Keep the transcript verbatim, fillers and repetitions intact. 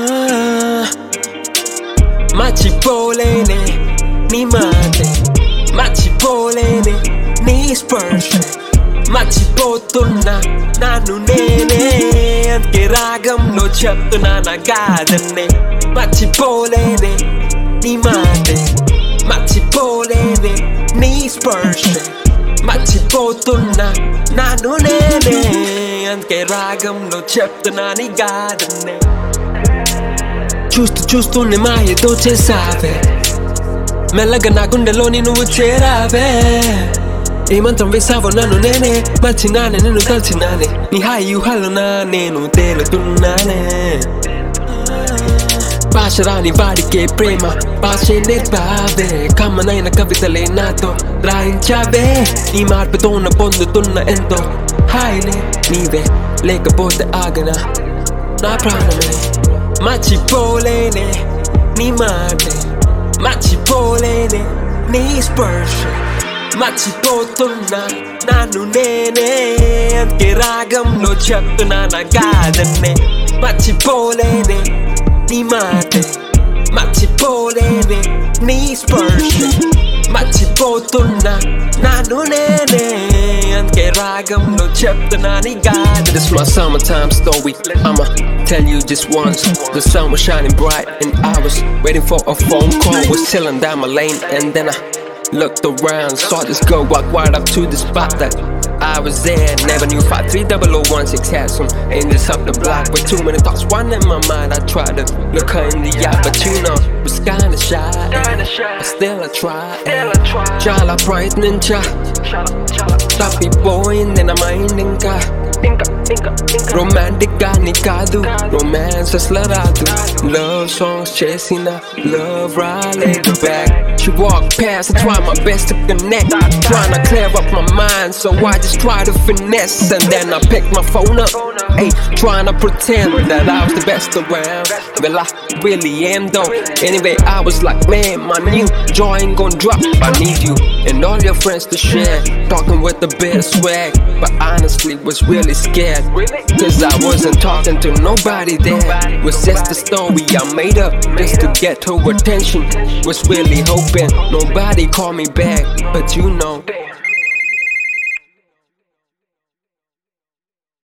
마치 볼레네 네 맘에 마치 볼레네 네 스पर्श에 마치 보토나 나 눈에네 함께 라감로 쳤던 나가졌네 마치 볼레네 네 맘에 마치 볼레네 네 스पर्श에 마치 보토나 나 눈에네 함께 라감로 쳤던 나가졌네 చూస్తూ చూస్తూనే మాయతో చేసావే మెల్లగా నా గుండెలోని నువ్వు చేరావే ఏ మంత్రం వేసావో నన్ను నేనే మర్చినానే నిన్ను కలిసినానే నీ హాయి ఊహలో నా నేను తేలుతున్నానే భాష రాని వాడికే ప్రేమ భాషే నేర్పావే కమ్మనైన కవితలే నాతో రాయించావే నీ మార్పుతో నా పొందుతున్న ఎంతో హాయినే నీవే లేకపోతే ఆగనా నా ప్రాణమే 마치 볼레네 네 맘에 마치 볼레네 네 스पर्श에 마치 보토나 나 눈에네 함께 라감로 쳤던 나가졌네 마치 볼레네 네 맘에 마치 볼레네 네 스पर्श에 마치 보토나 나 눈에네 함께 라감로 쳤던 나가졌네 This my summertime story I'ma tell you just once. The sun was shining bright and I was waiting for a phone call. Was chilling down my lane and then I looked around, saw this girl walk right up to the spot that I was there. Never knew five three zero zero one six had some angels up the block with too many thoughts running in my mind. I tried to look her in the eye, but you know was kinda shy. But still I tried. Chala brightening cha. Tapi boy and then I'm minding ka. Romantic గాని కాదు romance అసలరాదు love songs chasing a love right leg back she walked past I tried my best to connect trying to clear up my mind so I just try to finesse and then I picked my phone up hey trying to pretend that I was the best around well I really am though anyway I was like man my new joy ain't gonna drop I need you and all your friends to share talking with a bit of swag but honestly was really scared cause I wasn't talking to nobody there was just a story I made up just to get her attention was really hoping nobody called me back but you know